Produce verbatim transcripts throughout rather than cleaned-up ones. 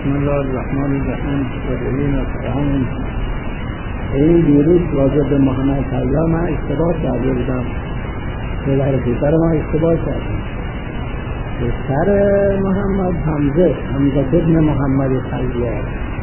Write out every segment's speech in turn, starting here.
بسم الله الرحمن الرحیم. و سلام. این دیروز راجع به محمد طیار من اشتباه کرده بودم. پدر پسر ما اشتباه کردم. پسر محمد حمزه حمزه ابن محمد طیار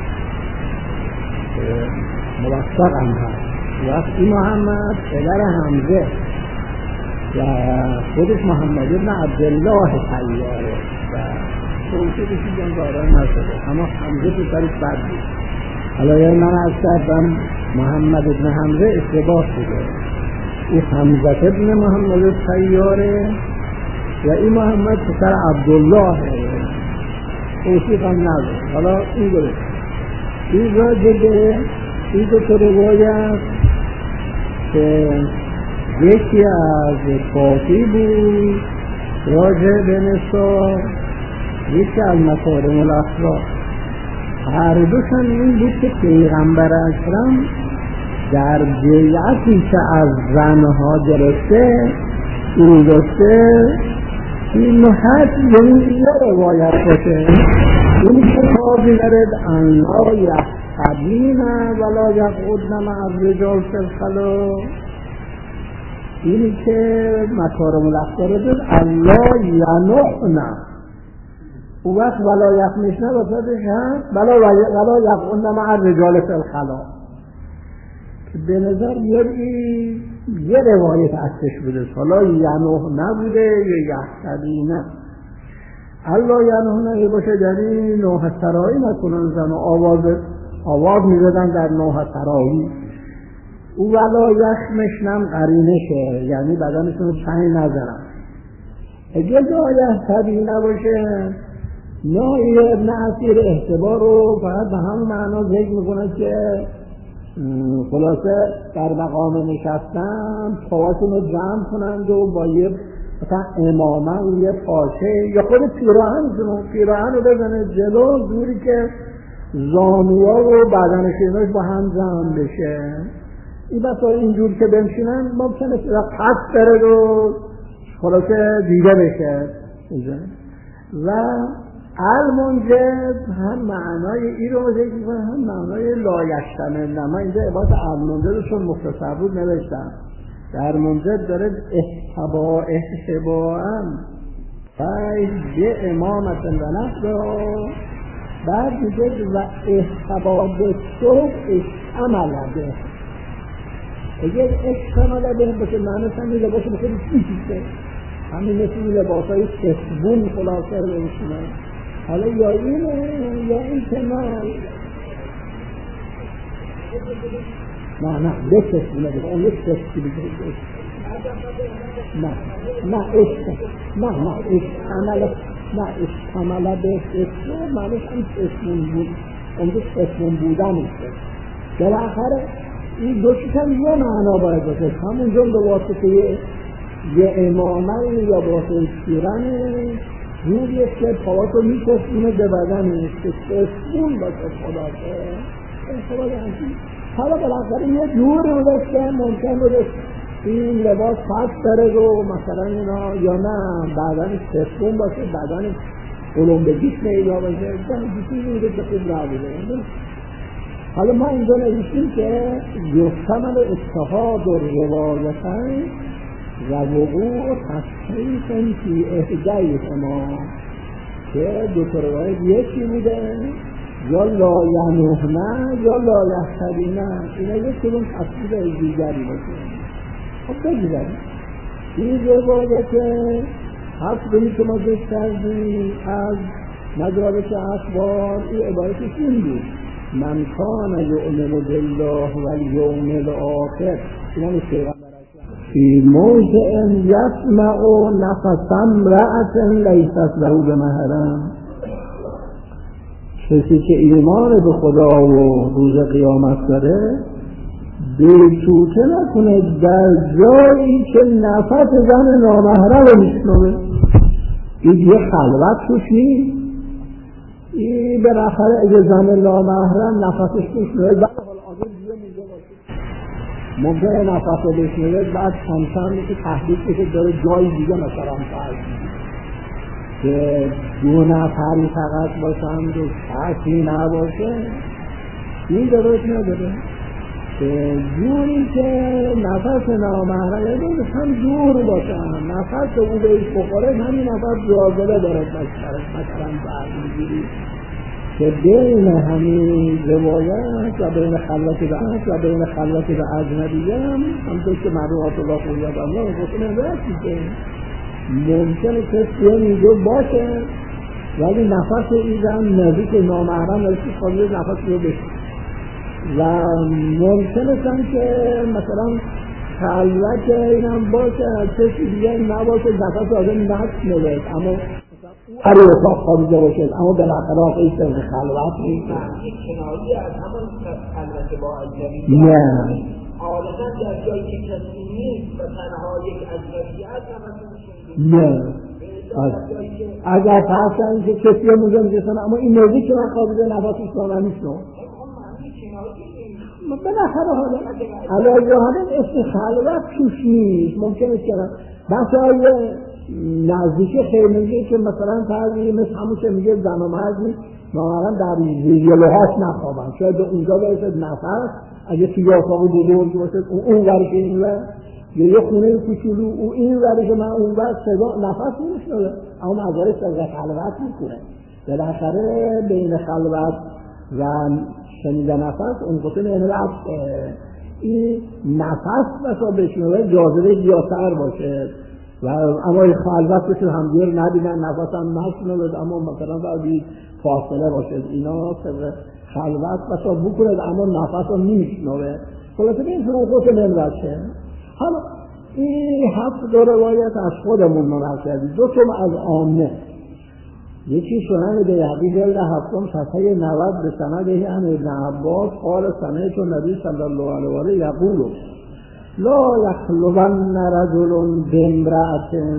موثق هم هست. وقتی محمد پدر حمزه و خودش محمد ابن عبدالله طیاره و توصیفش این دارای نشده، اما حمزه پسرش بد بود. حالا یه من از کردم محمد ابن حمزه اشتباه شده. این حمزه ابن محمد طیاره و این محمد پسر عبدالله توصیف هم نداره. حالا این درست این راجع به این دو تا روایت که یکی از کافی بود راجع به نسا، یکی از مکارم الاخلاق. هر دوشان این بود که پیغمبر اکرم در بیعتی که از زنها گرفته این داشته این محط یعنی یه روایت باشه این که کافی دارد انها یحتبین ولا یقعدن مع الرجال فی الخلا. اینی که مکارم الاخلاق دارد الله ینحن او وقت ولا یخمشنه واسدش هست ولا ولا یقعدن مع الرجال فی الخلا که به نظر یه یه روایت اصلش بوده. حالا ینحن نبوده یا یحتبینه. الله ینحن یه باشه یعنی نوح سرایی نکنن زن و آواز آواز میزدن در نوح سرایی. او ولا یخمشنم قرینه شه یعنی بدنشون رو تنگ نزنن. اگه جا یحتبی نباشه نه ابن عصیر احتبار رو فقط به هم معنا ذکر میکنه که خلاصه در مقام نشستن پاهاشون رو جمع کنند و با یه مثلا امامه و یه پاشه یا خود پیراهن پیراهن رو بزنه جلو جوری که زانوها و بدنشونش با هم جمع بشه. این بسا اینجور که بنشینن ممکنه پس برد و خلاصه دیده بشه. و المنجد هم معنای این رو ذکر می‌کنه هم معنای لایشتمل. من اینجا عبارت المنجد چون مختصر بود نوشتم. در منجد داره احتبا احتباعن و یه امامت و نفسه بعد میگه و احتبا به صبح اشتمل به اگر اشتمل به باشه معنیش هم این لباس بخیلی میشه همین مثل این لباس های سفبون خلاصه رو بشونن. حالا یا اینه یا این کنال نه نه بسفونه بگه اون یک سفتی بگه نه نه اشت نه نه اشتمل نه اشتمل به سفون معنیش هم سفون بود اونجا سفون بودن ایسته. در آخره این دوشش هم یه معنا باید باشه همونجا به واسطه یه امامه یا واسطه شیرنه روی که پاواتو میکشونه به بدنش که سفون باشه خلاصه خلاصه همچین. حالا بالاخره یه جوری بوده که ممکن بوده این لباس پس داره و مثلا اینا یا نه بدنش سفون باشه بدنش اولمبگیش میلا باشه دیگه بوده که خوب نبوده. حالا ما اینجا نوشتیم که یحتمل اتحاد و روایتن و وقوع تصحیح فی احدی شما که دو تا روایت یکی بوده یا لا ینحن یا لا یحتبینه. اینا یک کدوم تصحیح دیگری باشه. خب بگذاریم این روایت هفت بینی که ما ذکر کردیم از مدارک اخبار این عبارتش این بود من کان یؤمن بالله و الیوم الاخر. اینا نیست پیغمبر فی موضع یسمع نفس امرأة لیست له بمحرم. کسی که ایمان به خدا و روز قیامت داره بیتوته نکنه در جایی که نفس زن نامحرم رو میشنوه. این یه خلوت توش نیست. این بالاخره اگه زن نامحرم نفسش میشنوه بعد حال آدم دیگه میگه باشه ممکنه نفس رو بشنوه بعد کمتر میشه تحقیق میشه داره جایی دیگه مثلا فرض که دو نفری فقط باشند و کسی نباشه، این درست نداره. که جوری که نفس نامحرم یعنی هم دور باشن، نفس او بهش بخوره، همین نفس جاذبه دارد مثلا برمیگیری که بین همین روایت و بین خلوت به عهد و بین خلوت به اجنبیه هم همطور که مرحوم الله خویت الله گفتن رسی که ممکنه کسی اینجا باشه ولی نفس ایزم نزدیک نامحرم رسی خواهی نفس رو بشه و ممکنه که مثلا خلوت اینم باشه کسی دیگه نباشه نفس آدم نشنوه اما هر اتاق خوابیده باشه اما بالاخره آقای سر خلوت نیست. یک کنایی از همون خلوت با اجنبی نه عادتا در جایی که کسی نیست و تنها یک اجنبی هست همه نه اگر فرسن که کسی رو موزه میگسن اما این موزی که من خوابیده نفسش با من نیست بالاخره حالا علاوه حالا اسم خلوت توش نیست. ممکنه که بحث های نزدیکی خیلی که مثلا فرضی مثل همون که میگه زن و مرد نیست نامرن در یلوهاش نخوابن شاید به اونجا برسد نفس اگه توی اتاق بزرگ باشه اون ور که این ور یا یه خونه کوچولو او این ور که من اون ور صدا نفس نمیشنوه اما مزارش صدا خلوت میکنه. بالاخره بین خلوت و شنیدن نفس اون قطعه یعنی رفت این نفس بسا بشنوه جاذبه زیادتر باشه و اما خلوت بشه همدیگر نبینن نفس هم نشنوه اما مثلا باید فاصله باشه اینا سر خلوت بسا بکنه اما نفس هم نمیشنوه. خلاصه به این سر اون قطعه من بچه حالا این هفت دو روایت از خودمون منحل کردی دو تا از عامه یکی سنن بیهقی جلد هفتم صفحه نود به سنده عن ابن عباس قال سمعت النبی صلی الله علیه و آله یقول لا یخلون رجل بامرأة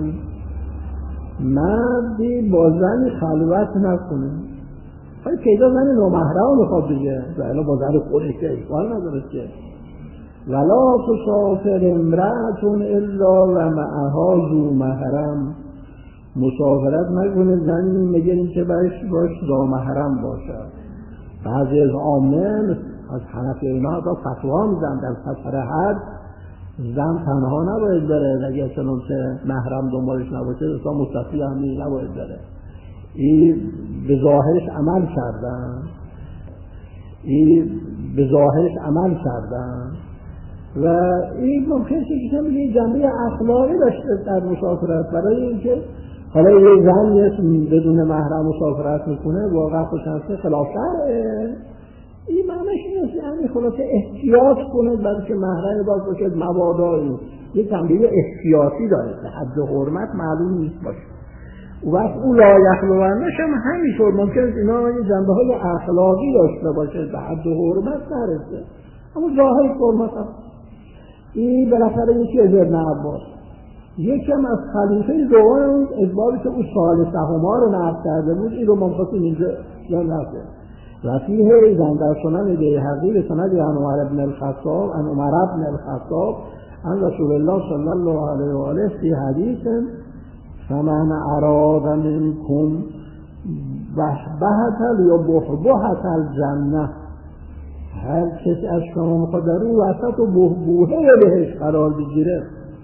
مردی با زنی خلوت نکنه. خیلی پیدا زنی نامحرم میخواد دیگه ولی با زن خودش که اشکال نداره که ولا تسافر امرأة الا و معها ذو محرم مسافرت نکنه زنی مگر که باش باش ذو محرم باشد. بعضی از عامه از حنفی اینا تا فتوا میدن در سفر حج زن تنها نباید بره اگر چنان که محرم دنبالش نباشه اصلا مستفی هم نباید بره. این به ظاهرش عمل کردن این به ظاهرش عمل کردن و این ممکنه که کمی جنبه اخلاقی داشته در مسافرت برای اینکه حالا یه زن بدون محرم مسافرت میکنه واقعا خوشنسته خلاف شرعه این معنیش نیست یعنی خلاصه احتیاط کنه برای که محرم باز باشد مبادایی یه جنبه احتیاطی داره که حد حرمت معلوم نیست باشه و وقت اون لایخلوانش هم همینطور ممکنه اینا یه جنبه های اخلاقی داشته باشه به حد حرمت نرسه اما ظاهر حرمت هم این بالاخره یکی از ابن عباس یکم از خلیفه دوم ادباری که او ثالثهما رو نقل کرده بود این رو منفصل اینجا نقل و فیه ایضا در سنن بیهقی به سند عن عمر بن الخطاب عن عمر بن الخطاب عن رسول الله صلی الله علیه و آله فی حدیث فمن اراد منکم بهبهة یا بحبهة الجنه هر کسی از شما میخواد در اون وسط و بهبوهه بهش قرار بگیره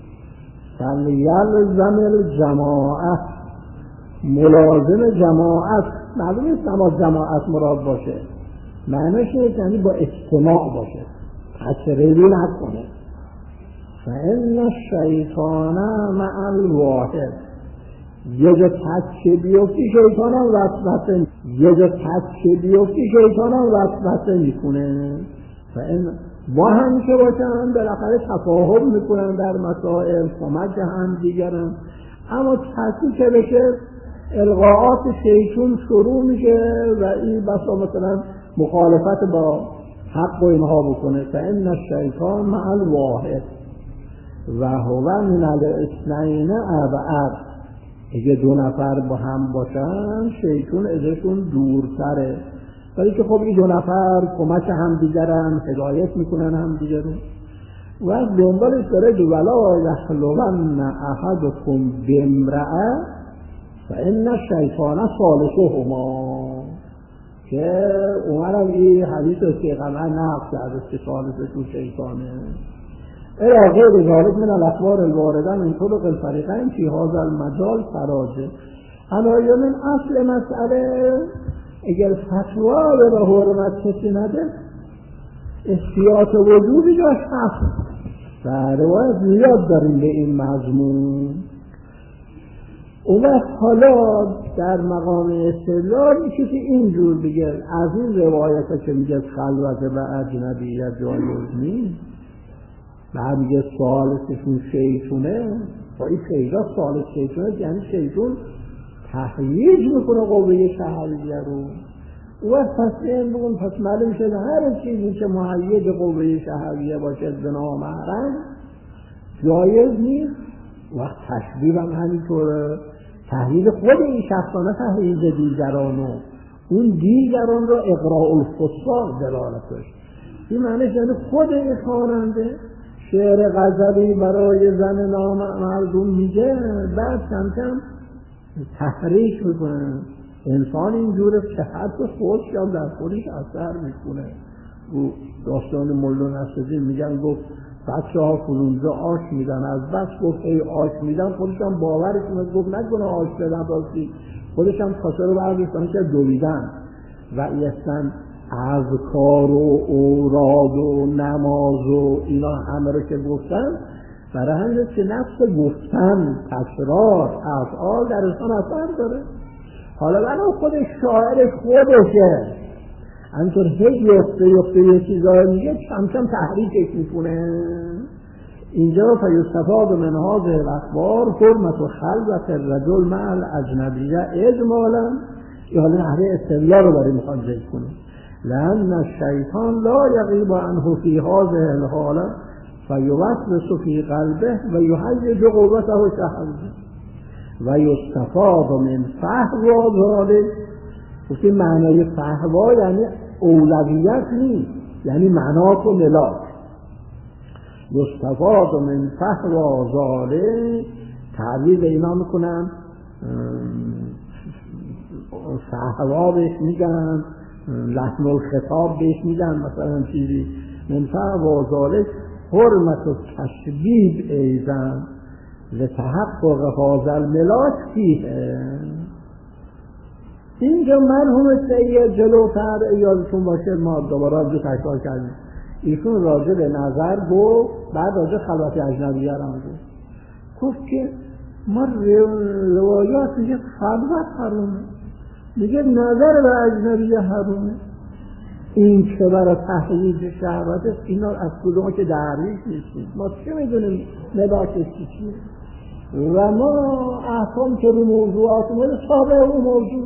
فلیلزم الجماعت ملازم جماعت معلوم نیست نماز جماعت مراد باشه معنیش یعنی با اجتماع باشه تشریعی نکنه فإن الشیطان مع الواحد یه جا تکه بیفتی شیطان هم وسوسه یه جا تکه بیفتی شیطان هم وسوسه میکنه فإن با هم که باشن بالاخره تفاهم میکنن در مسائل کمک هم دیگرن اما تحصیل که بشه القاءات شیطان شروع میشه و این بسا مثلا مخالفت با حق و اینها بکنه فإن الشیطان مع الواحد و هو من الاثنین ابعد اگه دو نفر با هم باشن شیطان ازشون دورتره ولی که خب این دو نفر کمک هم دیگرن هدایت میکنن هم دیگرون و دنبالش داره ولا یخلون احدکم بامرأة و این شیطان ثالثهما که اومدم این حدیث پیغمبر نقل کرده که ثالثشون شیطانه. الى غیر ذلك من الاخبار الوارده من طرق الفریقین فی هذا المجال فراجه. اما من اصل مسئله اگر فتوا به حرمت کسی نده احتیاط وجودی جاش هست و روایت زیاد داریم به این مضمون. اون وقت حالا در مقام استدلال میشه که اینجور بگه از این روایت ها که میگه خلوت و اجنبیت جایز نیست و میگه ثالثشون شیطونه با این خیلی ثالث شیطونه یعنی شیطون تحریج میکنه قوه شهریه رو. اون وقت پس این بگون پس معلوم شده هر چیزی که مهیج قوه شهریه باشه زنا محرم جایز نیست. وقت تشبیه هم همینطوره، تحلیل خود این شخصانه تحلیل دیگرانو اون دیگران رو اقراء الفساق دلالتش این معنیش یعنی خود این خواننده شعر غزلی برای زن نامردم میگه بعد کم کم تحریک میکنه. انسان اینجوره که حتی خودش هم در خودش اثر میکنه. داستان مولا نصرالدین میگن گفت بچه ها فلونزا آش میدن از بس گفت ای آش میدن خودش هم باورش میاد گفت نکنه آش بدن راستی خودش هم کاسه رو برداشتن که دویدن و ایستن اذکار و اوراد و نماز و اینا همه رو که گفتن برای همین که نفس گفتن تکرار افعال در انسان اثر داره. حالا برای خود شاعر خودشه همینطور هی یفته یفته یه چیزایی میگه کم کم تحریکش میکنه. اینجا فیستفاد من هذه الاخبار حرمت و خلوت الرجل مع الاجنبیه اجمالا. این حالا نحوه استدلال رو برای میخوان ذکر کنه. لأن الشیطان لا یغیب عنه فی هذه الحاله فیوسوس فی قلبه و یهیج قوته شهوته و یستفاد من فحوا ذلك. گفتیم معنای فحوا یعنی اولویت نیست، یعنی مناط و ملاک. یستفاد من فحوا ذلك تعبیر اینا میکنن فحوا بهش میگن، لحن الخطاب بهش میگن، مثلا چیزی من فحوا ذلك حرمت و تشبیب ایزن لتحقق هذا الملاک فیه. اینجا مرحوم سید جلوتر یادتون باشه ما دوباره جو تکرار کردیم ایشون راجع به نظر گفت بعد راجع خلوت اجنبیه رو گفت گفت که ما روایات میگه خلوت حرومه میگه نظر به اجنبیه حرومه. این که برای تحریج شهوت است اینا از کدوم که درویش نیستیم ما چه میدونیم ملاکش چیه و ما احکام که رو موضوعات مورد تابع اون موضوع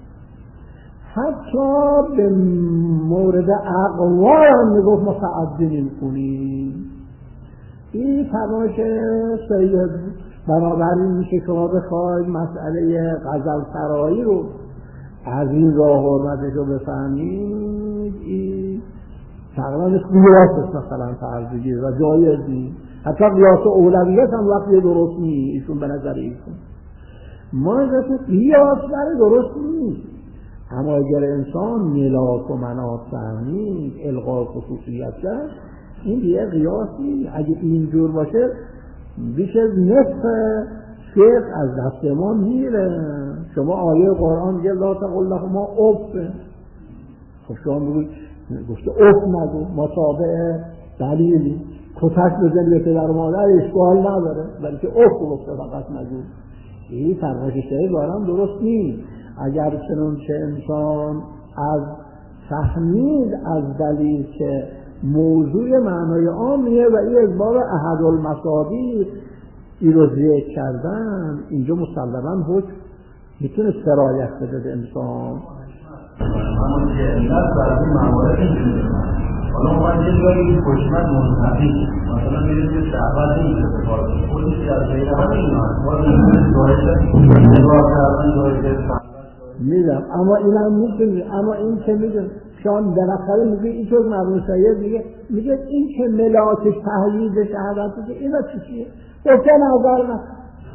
حتی به مورد اقوال هم میگفت متعدی کنیم. این تماش سید بنابراین میشه که ما بخواید مسئله غزل سرایی رو از این راه حرمتش رو بفهمید این تقریبا قیاس است مثلا فرض بگیر و جایز نیست. حتی قیاس اولویت هم وقتی درست نیست ایشون به نظر ایشون ما از قیاس برای درست نیست. اما اگر انسان ملاک و مناط فهمید الغای خصوصیت کرد این دیگه قیاسی اگه اینجور باشه بیش از نصف فقه از دست ما میره. شما آیه قرآن میگه لا تقل لهما اف، خب شما میگوید گفته اف نگو مطابق دلیلی کتک بزنی به پدر و مادر اشکال نداره بلکه اف گفته فقط نگو. این فرمایش شریف بارم درست نیست. اگر چنانچه انسان از فهمید از دلیل که موضوع معنای عامیه و این از باب احد المصادیق این رو ذکر کردن اینجا مسلما حکم میتونه سرایت بده به انسان. همون که علت برای موارد اینجوری حالا ما یه جایی کشمت منطقی مثلا میریم یه شهبت این اتفاقی خودش از بین همه اینا باید این جایده نگاه کردن جایده میدم اما این هم میتونی اما این که میدون شان بالاخره میگه این طور مرمون سید میگه میگه این که ملاکش تحلیل شهادت که اینا چی چیه گفته نظر نکن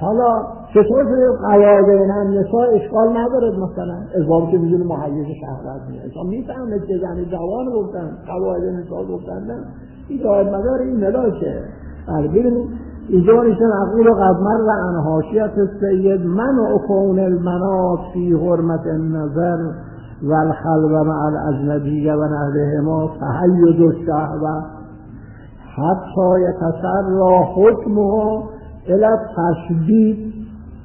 حالا چطور قواعد هم نساء اشکال نداره، مثلا ازباب که میدونه محیز شهوت میاد انسان میفهمه که یعنی جوان گفتن قواعد نساء گفتن نه این داید مدار این ملاکه. ببینید اینجا نیستن عقول و قدمر و انحاشیت سید من و کون المنات فی حرمت النظر و الخلو مع الاجنبیه و نحوهما تحیز الشهوه حتی یتسرى حکمها الى التشدید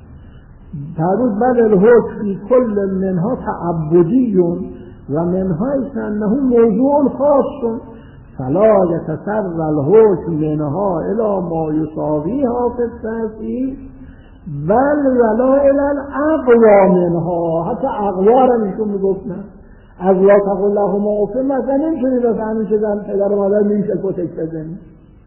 ترود بل الحکم فی کل منها تعبدی و منها انه موضوع خاص فلا یتسرى الحکم منها الى ما یساویها فی التأثیر بل ولا الى الاقوى منها. حتی اقوى را میشون میگفتن از لا تقل لهما اف مثلا نمیشونی بفهمی که زن پدر و مادر نمیشه کتک بزنی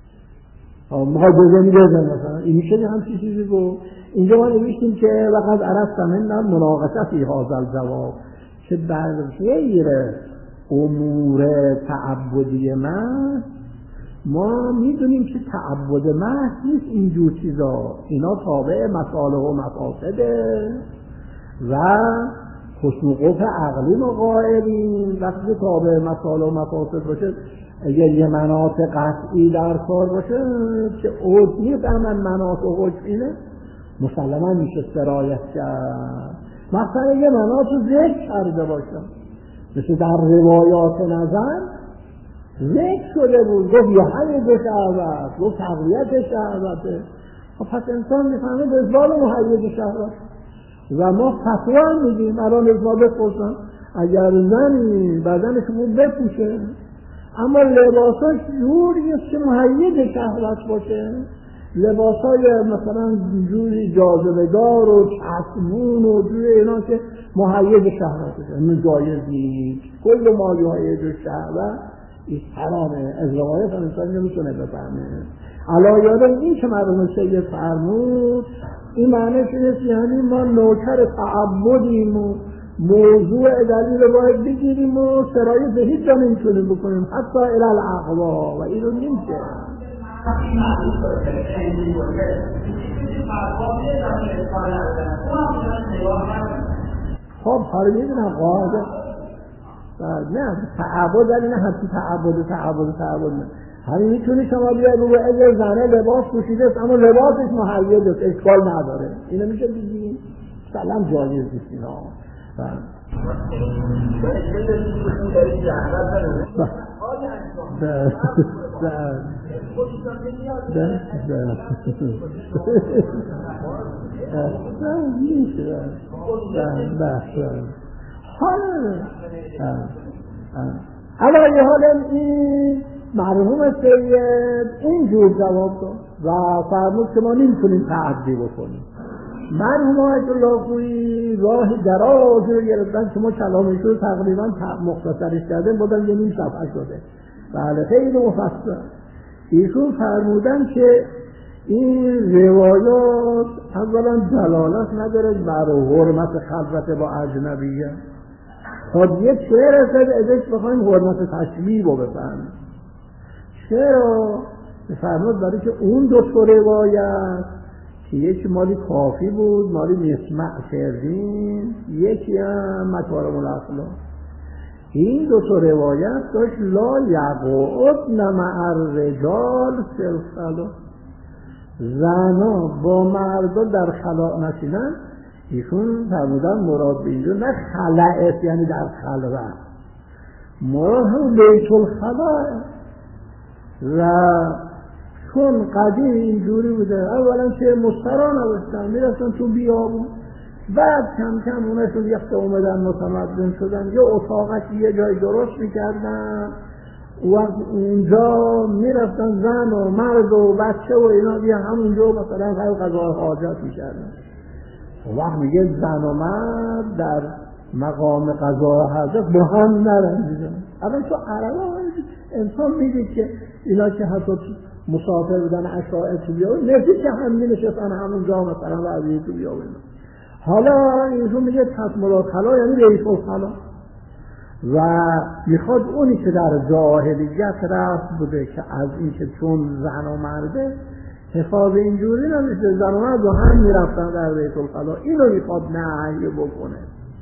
میخواد بزنی بزن مثلا این میشه همچی چیزی گفت. اینجا ما نوشتیم که وقت عرفتم من مناقشه فی هذا الجواب که در غیر امور تعبدی محض ما میدونیم که تعبد محض نیست اینجور چیزا، اینا تابع مصالح و مفاسده و حسن و قبح عقلی ما قائلیم. وقتی تابع مصالح و مفاسد باشه اگر یه مناط قطعی در کار باشه که اوج میفهمن مناط و حکم اینه مسلما میشه سرایت کرد. مثلا یه مناط رو ذکر کرده باشه مثل در روایات نظر ذکر شده بود گفت یه همه به شهوت گفت تقویت شهوته پس انسان میفهمه به ازبال محید شهوت و ما فتوا میدیم. الان ازبال بپرسن اگر زنی بدنش بود بپوشه اما لباساش جوریست که محید شهوت باشه، لباسای مثلا جوری جاذبه‌دار و چسبون و جوری اینا که محید شهوت باشه این جایز نیست. کل ما محید شهوت این حرامه. از روایت انسان نمیتونه بفهمه. علا یادم این که مرحوم سید فرمود این معنیش اینه یعنی ما نوکر تعبدیم و موضوع دلیل رو باید بگیریم و سرایت به هیچ جا نمیتونیم بکنیم حتی الی الاقوا و این رو نمیشه. خب حالا میدونم قاعده نه تعبد ولی نه همچی تعبد تعبد تعبد نه همین میتونی شما بیا رو اگر زنه لباس پوشیده است اما لباسش محید است اشکال نداره اینو میشه بگیم سلام جایز نیست اینا. علی حال این مرحوم سید اینجور جواب داد و فرمود که ما نمیتونیم تعدی بکنیم. مرحوم آیت الله خویی راه دراز رو گرفتن که ما کلامش رو تقریبا مختصرش کردیم بودن یه نیم صفحه شده بله خیلی مفصل. ایشون فرمودن که این روایات اولا دلالت نداره بر حرمت خلوت با اجنبیه. خب یه چه رسد ازش بخوایم حرمت تشبیه رو بفهمیم چرا؟ فرمود برای که اون دو تا روایت که یکی مالی کافی بود مالی نسمع کردیم یکی هم مکارم الاخلاق. این دو تا روایت داشت لا یقعدن مع الرجال فی الخلا زنا با مردا در خلا نشینن. ایشون فرمودن مراد به اینجا نه خلعت یعنی در خلوت مراد هم بیت الخلا و چون قدیم اینجوری بوده اولا که مستران نوشتن میرفتن تو بیابون بعد کم کم اونشون یخته اومدن متمدن شدن یه اتاقکی یه جای درست میکردن و اونجا میرفتن زن و مرد و بچه و اینا بیا همونجا مثلا خیلی قضای حاجت میکردن. وقت میگه زن و مرد در مقام قضای حاجت با هم نرنجیدن. اما تو عربا انسان میگه که اینا که حتی مسافر بودن اشاعر تو بیاوی نزدیک که هم می نشستن همونجا مثلا وعدی تو بیاوی. حالا اینشون میگه تطمرات خلا یعنی ریف الخلا و میخواد اونی که در جاهلیت رفت بوده که از این که چون زن و مرده حفاظ اینجوری نمیشه. زنان با هم میرفتن در بیت الخلا، اینو میخواد نهی بکنه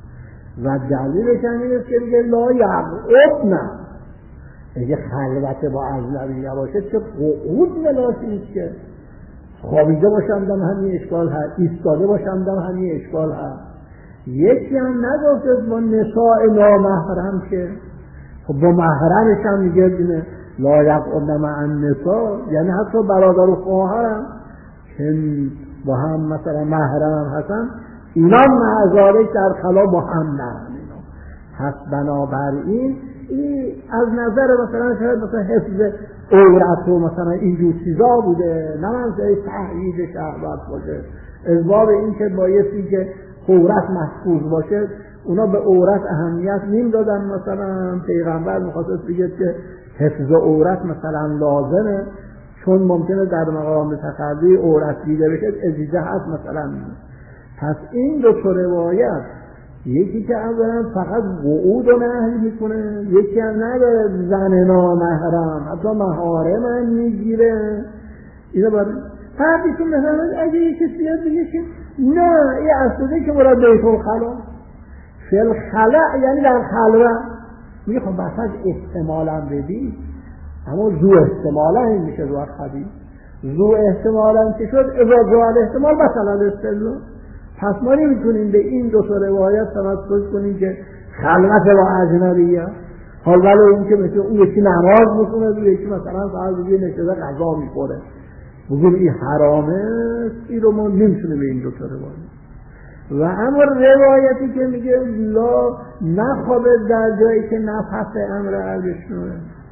و دلیلش این است که میگه لا یقعدن، اگه خلوت با اجنبی نباشه چه قعود ملاسی نیست که خوابیده باشندم همین اشکال هست، ایستاده باشندم همین اشکال هست. یکی هم نگفت با نساء نامحرم که خب با محرمش هم میگه اینه لا یقعدن مع النساء، یعنی حتی برادر و خواهرم که با هم مثلا محرم هستن اینا معذارش در خلا با هم نرن. اینا پس بنابراین این از نظر مثلا شاید مثلا حفظ عورت و مثلا اینجور چیزا بوده، نه منظره تحریض شهوت باشه. اسباب این که بایستی که عورت محفوظ باشه اونا به عورت اهمیت نیم دادن. مثلا پیغمبر میخواست بگه که حفظ عورت مثلا لازمه چون ممکنه در مقام تخلی عورت دیده بشه، اجازه هست مثلا. پس این دو تا روایت، یکی که اولا فقط قعود و نهی میکنه، یکی هم نداره زن نامحرم حتی محارم هم میگیره. اینا باید فقط ایشون مثلا اگه یکی سیاد بگه که نه این اصلی که مراد بیت الخلا فی الخلا یعنی در خلوه، میگه خب بساج احتمالا بدید، اما زو احتمالا این میشه رو خبید، زو احتمالا که شد ازاد احتمال مثلا استدلال. پس ما نمیتونیم به این دو تا روایت تمسک کنیم که خلوت با اجنبیه، حال ولی اون که مثل اون یکی نماز میخونه، اون یکی مثلا فقط دیگه نشده غذا میخوره، بگیم این حرامه، این رو ما نمیتونیم به این دو تا روایت. و اما روایتی که میگه لا نخوابه در جایی که نفس امر بشنوه،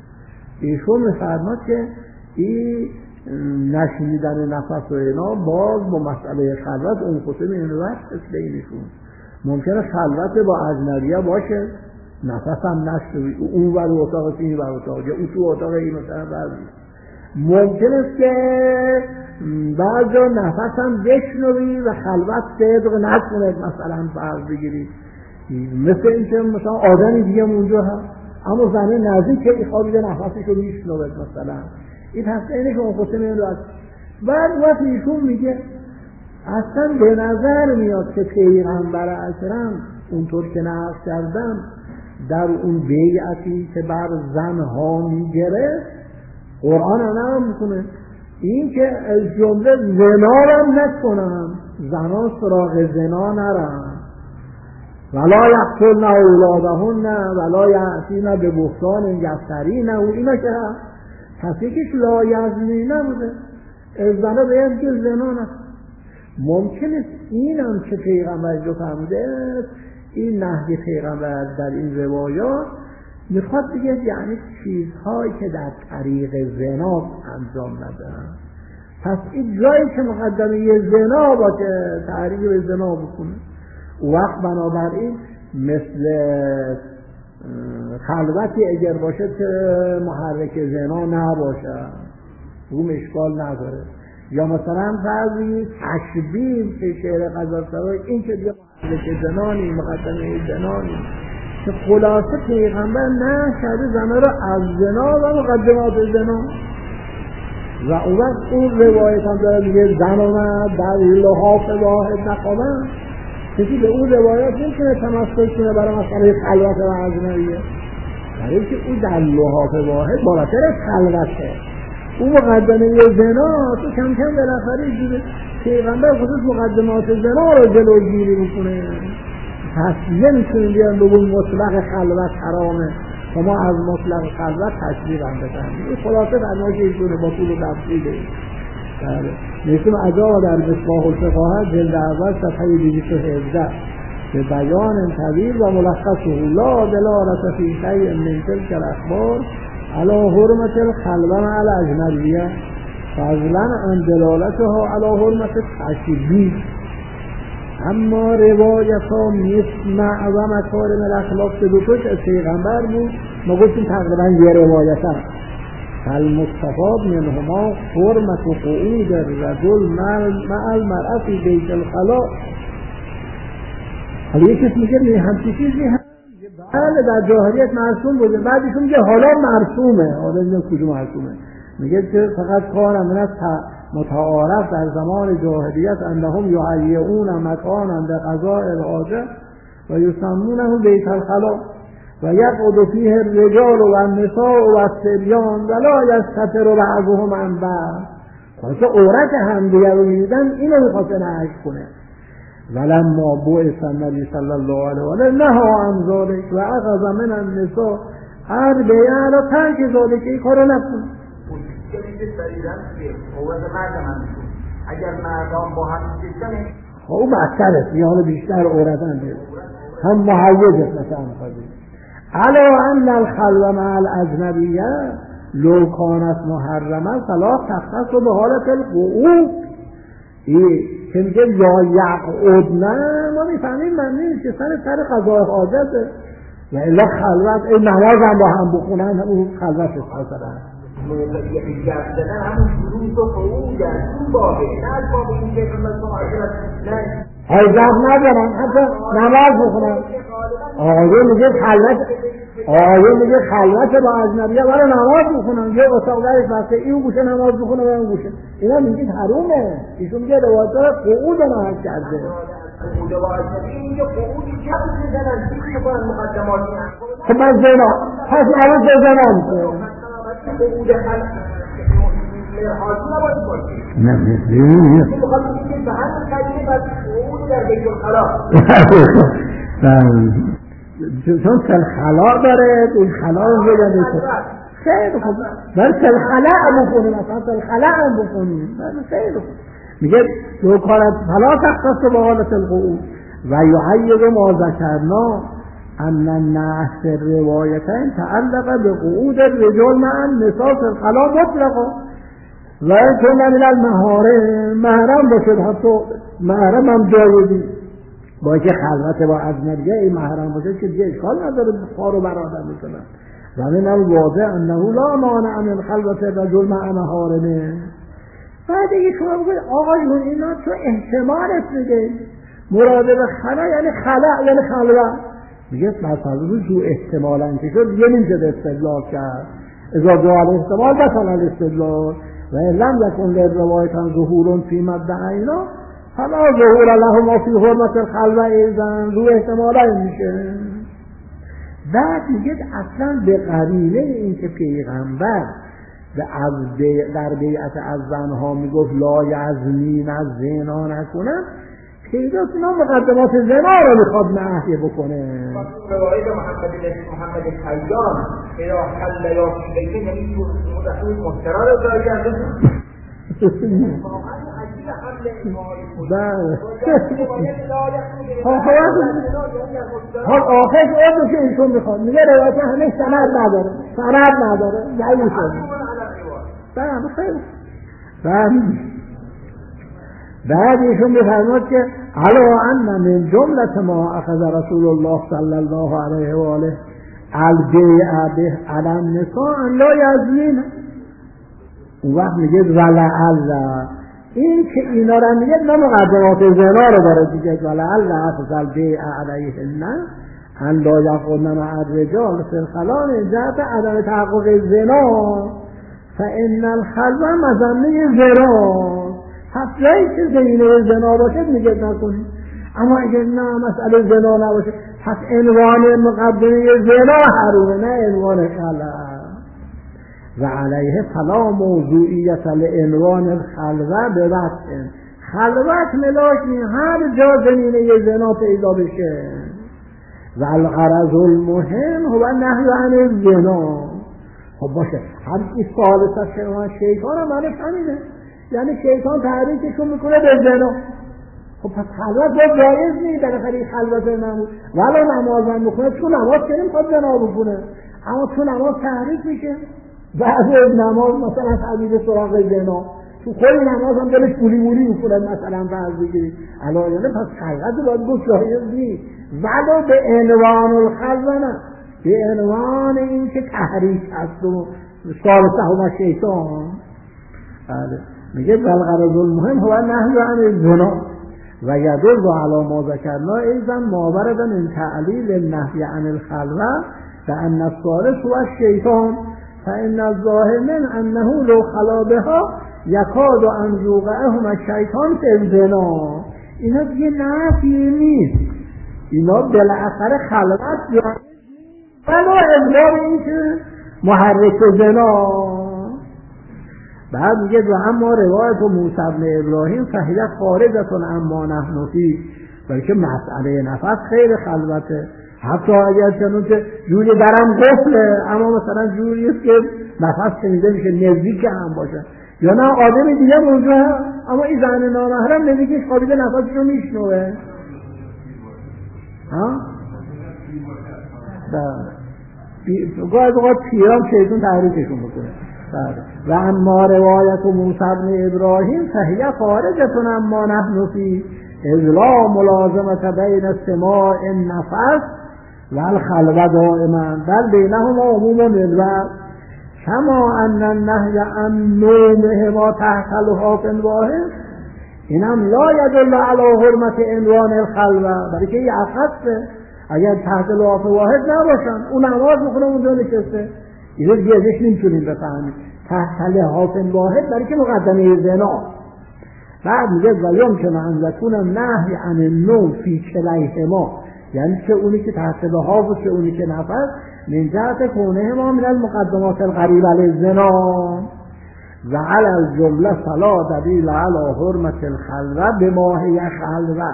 ایشون میفرماد که این نشنیدن نفس و اینا باز با مسئله خلوت اون خصوصی این وقت بینشون ممکنه خلوت با اجنبیه باشه، نفس هم نشنوی، اون ور اتاق این ور اتاق یا اون تو اتاق این مثلا برمی، ممکن است که بعض جا نفس هم بشنوی و خلوت صدق نکنه، مثلا فرض بگیری مثل این که مثلا آدمی دیگه اونجا هست اما زنه نزدیک که خوابیده نفسش رو میشنوه مثلا، این هسته اینه که اون خصوصی این رو از بعد وقت ایشون میگه اصلا به نظر میاد که پیغمبر اکرم اونطور که نقل کردم در اون بیعتی که بر زنها میگره قرآن هم نام میکنه این که از جمله زنا هم نکنم، زنا سراغ زنا نرم، ولا یقتلن اولادهن ولا یأتین ببهتان یفترینه و اینا که هست. پس یکیش لا یزنی نبوده، از زنا باید که زنا نکن. ممکن است این هم که پیغمبر رو فهمده این نهی پیغمبر در این روایات میخواد بگه یعنی چیزهایی که در طریق زنا انجام ندارن. پس این جایی که مقدمه زنا باشه تحریک به زنا بکنه، وقت بنابراین مثل خلوتی اگر باشه که محرک زنا نباشه اون اشکال نداره، یا مثلا بعضی تشبیه که شعر غزل‌سرای این که دیگه محرک زنانی مقدمه زنانی که خلاصه پیغمبر نه شده زنها را از زنا و مقدمات زنا. و اون وقت اون روایت هم داره میگه زن آمد در لحاف واحد نخوابن، کسی به اون روایت نمیتونه تمسک کنه برای مسئله خلوت و اجنبیه، برای که اون در لحاف واحد بالاتر خلوته، اون مقدمه زنا تو کم کم بالاخره جوره پیغمبر خودش مقدمات زنا رو جلوگیری میکنه. پس نمیتونیم بیان بگون مطلق خلوت حرامه و ما از مطلق خلوت تشریح هم بکنیم. این خلاصه فرمایش ایشونه با طول و تفصیله. بله نشون عجاب در مصباح الفقاهه جلد اول صفحه دویست و هفده به بیان طویل و ملخصه لا دلالت فی شیء من تلک الاخبار علی حرمت الخلوه مع الاجنبیه فضلا عن دلالتها علی حرمت التشبیه. اما روایت ها مسمع و مکارم الاخلاق که دو توش از پیغمبر بود، ما گفتیم تقریبا یه روایت هم فالمستفاد منهما حرمت قعود الرجل مع المرأة فی بیت الخلا. حالا یک کسی میگه همچی چیزی هم بله در جاهلیت مرسوم بوده، بعدشون میگه حالا مرسومه، حالا اینجا کجا مرسومه، میگه که فقط کار من از متعارف در زمان جاهلیت انهم یهیئون مکانا لقضاء الحاجه و یسمونه بیت الخلا و یقعد فیه الرجال و النساء و الصبیان ولا یستتر بعضهم عن بعض. خاصه عورت همدیگه رو میدیدن اینو میخواسته نهی کنه. ولما بعث النبی صلی الله علیه و آله نهی عن ذلک و اخذ من النساء اربعه علی ترک ذلک، این کارو نکن. اگر مردان با هم دیدن خب اون بدتره، یه حال بیشتر عورتن دید هم محیجه مثلا خواهدید علا ان الخلو مع الاجنبیه لو کانت محرمه فلا تختص به حالت القعود. این که میگه یا یقعدن ما میفهمیم معنی که سر سر قضای حاجته و الا خلوت این نماز هم با هم بخونن اون خلوت خاصرن موقعی حجاب زدن همون شروط و قعود است. اون بابه نه از بابه این که نه حجاب ندارن حتی نماز بخونن. آقایه میگه خلوت آقایه میگه خلوت با اجنبیه برای نماز بخونن، یه اتاق درش بسته این گوشه نماز بخونه و اون گوشه. اینا میگه حرومه، ایشون میگه روایت قعود نهی کرده. قعود با اجنبیه میگه قعودی که میزنن چیزی کنن مقدماتی هم خب من زنا پس نماز به زنا میشه قعود خلق مرحاضی نباید باشی. نه نه تو بخواد میگه به همین قدیمه بس قعود در بیت الخلا چون سلخلا داره اون خلا رو بگم خیلی خوب بر سلخلا بکنیم مثلا سلخلا هم بکنیم خیلی خوب میگه دو کارت فلا تختص به حالت القعود و یحید ما ذکرنا ان النحس روایتین تعلق به قعود الرجال مع النساء الخلا مطلقا و چون من المحارم محرم باشه حتی محرم هم جایزی با که خلوت با اجنبیه این محرم باشه که دیگه اشکال نداره خار و برادر میکنن و من هم واضح انه لا مانع من خلوت رجل مع محارمه. بعد دیگه شما بگوید آقایون اینا تو احتمالت میگه مراد به خلا یعنی خلا یعنی خلوت میگه مثلا تو احتمالا که شد دیگه نمیشه استدلال کرد اذا جاء الاحتمال بطل الاستدلال و لم یکن للروایت ظهور فی مدعینا فلا ظهور لهما فی حرمت الخلوه ایضا رو احتمالا میشه. بعد میگه اصلا به قرینه این که پیغمبر در بیعت از زنها میگفت لا یزنین از زنا نکنن پیداست اینا مقدمات زنا رو میخواد نهی بکنه. روایت محمد محمد خیام اذا حل یا فی بیت یعنی تو رسول محترا رو داری کرده بله حال آخر اون که ایشون میخواد میگه روایت همه سند نداره سند نداره ضعیف شده. بله خیلی بله بعد ایشون میفرماد که علا ان من جملت ما اخذ رسول الله صلی الله علیه و آله البیع به علی النساء ان لا یزنین. اون وقت میگه ولعل این که اینا رو میگه نه مقدمات زنا رو داره دیگه ولعل اخذ البیع علیهن ان لا یقعدن مع الرجال فی الخلا من جهت عدم تحقق زنا فان الخلوه مظنه زنا. پس جایی که زمینه زنا باشه میگه نکنید، اما اگر نه مسئله زنا نباشه پس عنوان مقدمه زنا حرومه نه عنوان خلوت. و علیه فلا موضوعیت لعنوان الخلوه به وقت خلوت ملاک نی هر جا زمینه زنا پیدا بشه. و الغرض المهم هو نهی عن الزنا. خب باشه هر کی ثالث شما شیطان هم معنیش همینه، یعنی شیطان تحریکشون میکنه به زنا. خب پس خلوت با جایز نیست در خیلی خلوت نمود ولی نماز هم میکنه تو نماز که نمیخواد زنا بکنه اما تو نماز تحریک میشه. بعضی از نماز مثلا تعبیر سراغ زنا تو خیلی نماز هم دلش گولی مولی میکنه مثلا فرض بگیرید علایانه پس خلوت باید گفت جایز نیست ولی به عنوان الخلوه نه به عنوان این که تحریک هست و ثالثه هم شیطان. بله میگه بالغرض المهم هو نهی عن الزنا و یدل علی ما ذکرنا ایضا ما ورد من تعلیل النهی عن الخلوه فان الثالث هو الشیطان فان الظاهر من انه لو خلا بها یکاد و ان یوقعهم الشیطان فی الزنا. اینا دیگه نفی نیست، اینا بالاخره خلوت دارن ولو امرار این که محرک زنا. بعد میگه و اما روایت موسی بن ابراهیم فهی خارجتون اما نحن فی، بلکه مسئله نفس خیلی خلوته، حتی اگر چنون که جوری درم قفله اما مثلا جوری است که نفس شنیده میشه نزدیک هم باشه، یا نه آدم دیگه اونجا هم اما این زن نامحرم نزدیکش خوابیده نفسش رو میشنوه. ها؟ گاهی اوقات پیرام شیطان تحریکشون بکنه. و اما روایت موسی بن ابراهیم فهی خارجتون اما نحن فی اذ لا ملازمة بین سماع النفس و الخلوة دائما بل بینهما عموم الوقت کما ان النهی عن نومهما تحت لحاف واحد اینم لا یدل علی حرمت عنوان الخلوة، برای که یه اخصه اگر تحت لحاف واحد نباشن اون نماز میخونه اونجا نشسته، اینو دیگه ازش نمیتونیم بفهمیم تحت لحاف واحد برای که مقدمه زنا. بعد میگه ولیوم که من زتون نهی عن النوم فی کلیهما، یعنی که اونی که تحت لحاف و که اونی که نفس من جهت کونه ما من المقدمات القریبه للزنا و علی الجمله فلا دلیل علی حرمت الخلوه بماهی خلوه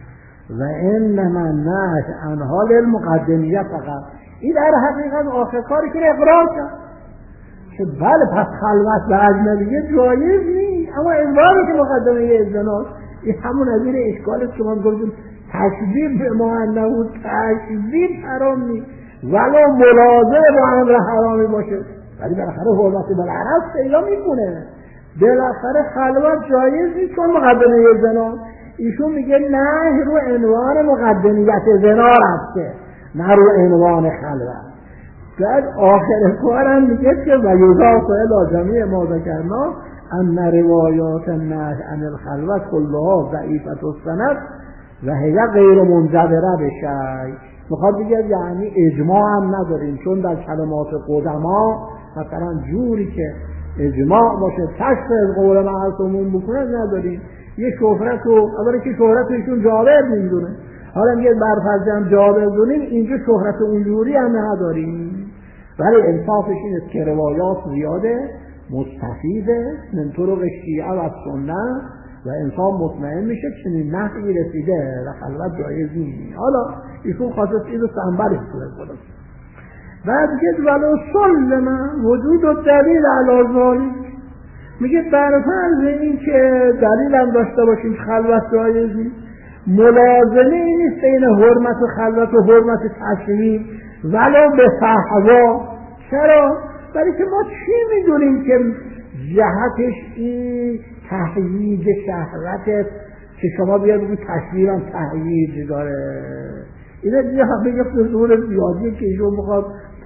و انما نهی عن حال المقدمیه فقط. این در حقیقت آخر کاری که اقرار کرد که بله پس خلوت به اجنبیه جایز نیست، اما انواری که مقدمه زنا این همون نظیر اشکال است که ما گفتیم تشبیه به ما انه تشبیه حرام نیست ولو ملازم با امر حرامی باشه، ولی بالاخره حرمت بالعرض پیدا میکنه، بالاخره خلوت جایز نیست چون مقدمه زنا. ایشون میگه نه رو عنوان مقدمیت زنا رفته نه رو عنوان خلوت. بعد آخر کارم میگه که و یضاف الی جمیع ما ذکرنا ان روایات النهی عن الخلوة كلها ضعیفة السند و هی غیر منجبره بشی. میخواد بگه یعنی اجماع هم نداریم، چون در کلمات قدما مثلا جوری که اجماع باشه کشف از قول معصومون بکنه نداریم. یه شهرت رو اولی که شهرت رو ایشون جابر میدونه، حالا میگه برفرض هم جابر دونیم اینجا شهرت اونجوری هم نداریم، ولی انصافش این است که روایات زیاده مستفیده من طرق شیعه و سنت و انسان مطمئن میشه چنین نحوی رسیده و خلوت جایز نیست. حالا ایشون خاصه این رو سنبرش کنه. بعد میگه ولو سلم وجود و دلیل علی ذالک، میگه برفرض این که دلیل هم داشته باشیم خلوت جایز نیست، ملازمه نیست بین حرمت خلوت و حرمت تشریف ولو به فحوا. چرا؟ برای که ما چی میدونیم که جهتش این تحیید شهوت که شما بیاد بگید تشریف هم تحیید داره، اینه دیگه حقیقت ظهور زیادیه که ایشون بخواد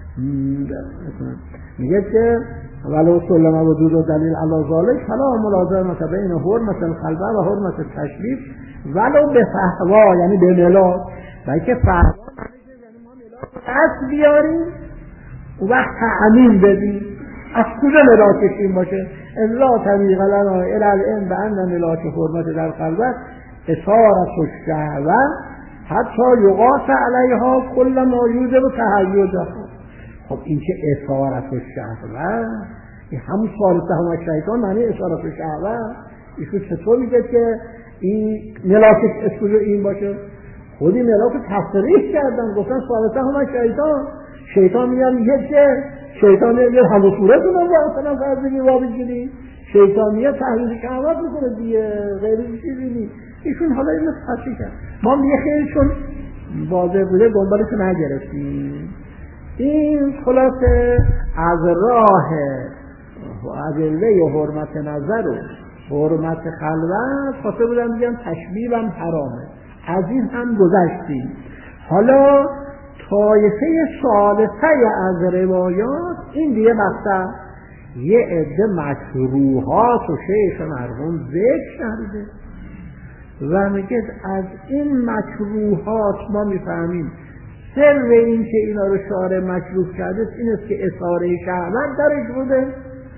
میگه که ولو سلم وجود و دلیل علی ذالک فلا ملازمه بین حرمت الخلوه و حرمت تشریف ولو به فحوا، یعنی به ملاک. بلکه فحوا یعنی ما ملاک دست بیاریم و وقت تعمیم بدیم، از کجا ملاکش این باشه؟ الا طریق لنا الی العلم بان ملاک حرمت در خلوه اثارت الشهوه حتی یقاس علیها کل ما یوجب تهیجها. خب این که اثارت الشهوه این همون ثالثه هم شیطان معنی اثارت الشهوه. ایشون چطور میگه که این ملاکش اسکوزو این باشه؟ خودی ملاک تصریح کردن گفتن ثالثه هم شیطان. شیطان میگه میگه که شیطان میگه همون صورتون رو با مثلا فرض بگیر وابی گیری، شیطان میگه تحلیل شهوت میکنه دیگه، غیر چیزی نیست. ایشون حالا اینو تصریح کرد، ما میگه خیلی چون واضح بوده دنبالش نگرفتیم. این خلاصه از راه ادله حرمت نظر و حرمت خلوت خواسته بودم بگم تشبیه هم حرامه، از این هم گذشتیم. حالا طایفه ثالثه از روایات این دیگه بحثه یه عده مکروهات و شیخ مرحوم ذکر کرده و میگه از این مکروهات ما میفهمیم سر این که اینا رو شارع مکروه کرده این است که اثاره شهوت درش بوده،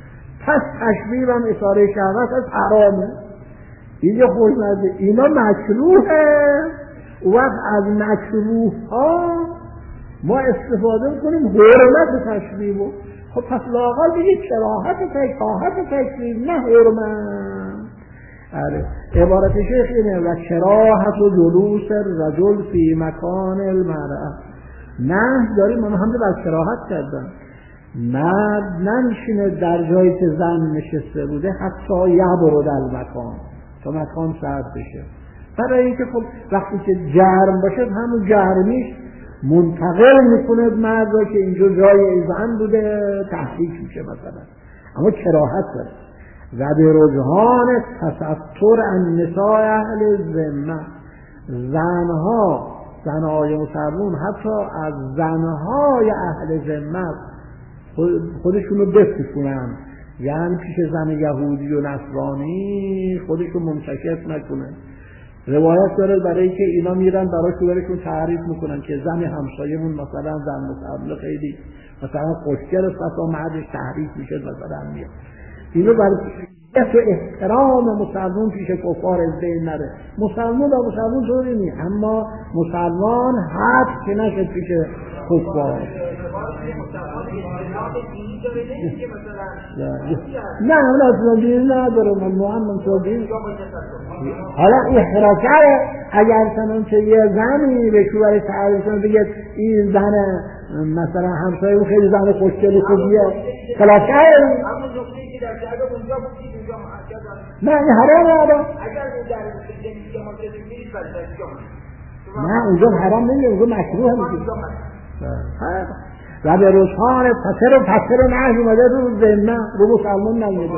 پس تشبیه هم اثاره شهوت از حرامه. این یه خوشمزه، اینا مکروهه. وقت از مکروه ها ما استفاده میکنیم حرمت تشبیه بود. خب پس لااقل بگید کراهت کراهت تشبیه نه حرمت. آره عبارت شیخ اینه و کراهت و جلوس الرجل فی مکان المرأة. نه داریم من هم بر کراهت کردم مرد ننشینه در جایی که زن نشسته بوده حتی یبرد المکان تا مکان سرد بشه. برای اینکه خب وقتی که گرم باشه همون گرمیش منتقل میکنه مرد را که اینجا جای زن بوده تحریک میشه مثلا. اما کراهت داره. و به رجحان تستر النساء اهل ذمه، زنها زنهای مسلمون حتی از زنهای اهل ذمه خودشون رو بپوشونن، یعنی پیش زن یهودی و نصرانی خودشون منتکس نکنن. روایت داره برای که اینا میرن برای شوهرشون تعریف میکنن که زن همسایمون مثلا زن مسلمان خیلی مثلا خوشگل است و مردش تحریف میشه مثلا میاد. اینو برای تو احترام مسلمان پیش کفار از بین نره. مسلمان و مسلمان طوری نیست، اما مسلمان حد که نشه پیش کفار. نه اون اصلا دین نداره. من محمد صدیق حالا احراجه اگر سنان که یه زنی به شوهر تعریف کنه بگه این زن مثلا همسایه اون خیلی زن خوشگلی خوبیه خلاصه نه این حرام حرام نه اونجا حرام نمیده، اونجا مکروه میشه. و به رجحان پسر و پسر و نهی اومده رو ذمه رو مسلمان نمیده.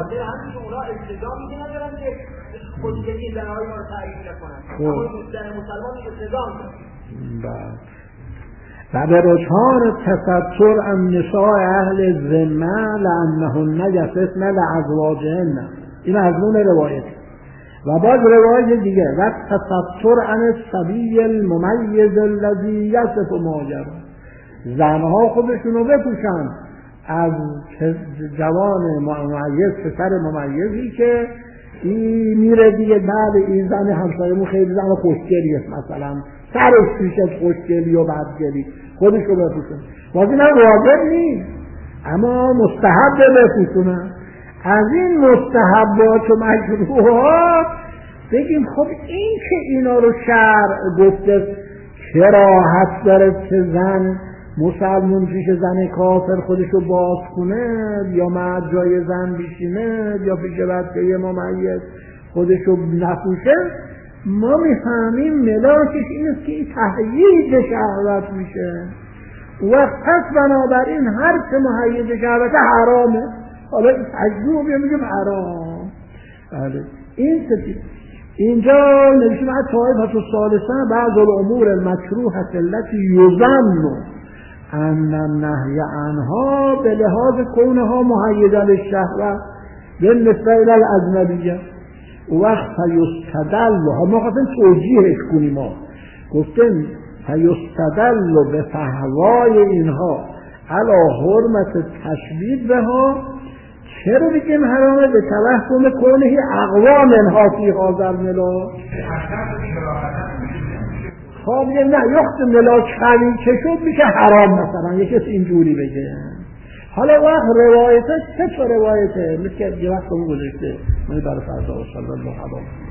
خودگیری زنهای ما رو تعریف نکنن، اما زن مسلمان اقتضا و به رجحان تستر النساء اهل ذمه لانهن یصفن لازواجهن. این از نون روایت. و باز روایت دیگه و تستر عن الصبی الممیز الذی یصف ماجر، زنها خودشون رو بپوشن از جوان ممیز پسر ممیزی که این میره دیگه بعد این زن همسایمون خیلی زن خوشگلیه مثلا سرش پیشش خوشگلی و بدگلی خودش رو بپوشن. باز این هم واجب نیست اما مستحب بپوشونن. از این مستحبات و مکروهات بگیم خب این که اینا رو شرع گفته کراهت داره که زن مسلمون پیش زن کافر خودش رو باز کنه یا مرد جای زن بشینه یا پیش بچه ممیز خودش رو نپوشه، ما میفهمیم ملاکش این است که این تهییج شهوت میشه و پس بنابراین هر چه مهیج شهوت حرامه. حالا این تجربه بیا میگم حرام. بله این ستی اینجا نوشتیم از طایفه الثالثه بعض الامور المکروهه التي یظن ان النهی عنها به لحاظ کونها مهیجا للشهوه بالنسبه الی الاجنبیه وقت یستدل ما خواستیم توجیهش کنیم. ما گفتیم یستدل به فهوای اینها علی حرمت تشبیه بها. چرا بگیم حرامه؟ به توهم کونه اقوا منها فی هذا الملاک. خب نه یخت ملاک خمی که شد میشه حرام مثلا یکیش اینجوری بگه. حالا وقت روایته چه چه روایته مثل که یه وقت اون گذاشته من برای فرضا و صلی الله علیه